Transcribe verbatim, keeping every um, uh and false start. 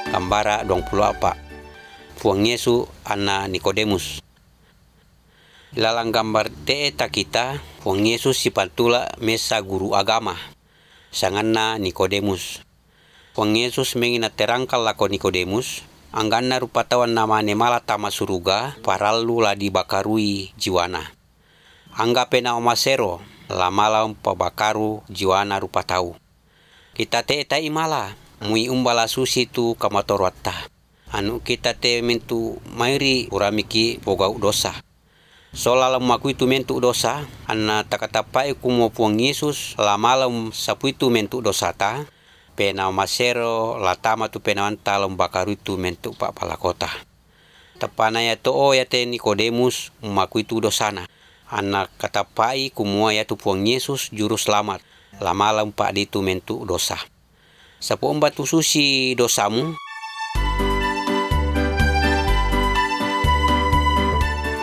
Gambara dua puluh apa. Puang Yesu anna Nikodemus. Lalang gambar te eta kita, Puang Yesus sipantula mesa guru agama. Sanganna Nikodemus. Puang Yesus mengina terangkal lako Nikodemus, angganna rupatawan namane mala tama suruga, parallu la dibakarui jiwana. Angga pena omasero, la mala pabakaru jiwana rupatau. Kita te eta imala, mui umbala susi tu kamatorwatta. Anu kita te mentu mairi uramiki pogau dosa. Solala makui tu mentu dosa, anna takatapai kumo Puang Yesus, la malam sapuitu mentu dosa ta, pena omasero la tama tu pena anta bakaru tu mentu pa palakota. Tapana ya to o ya te Nikodemus makui tu dosana. Anak katapai kumua ya tu Puang Yesus juru selamat. La malam pa di tu mentu dosa. Sapu omba tu susi dosamu,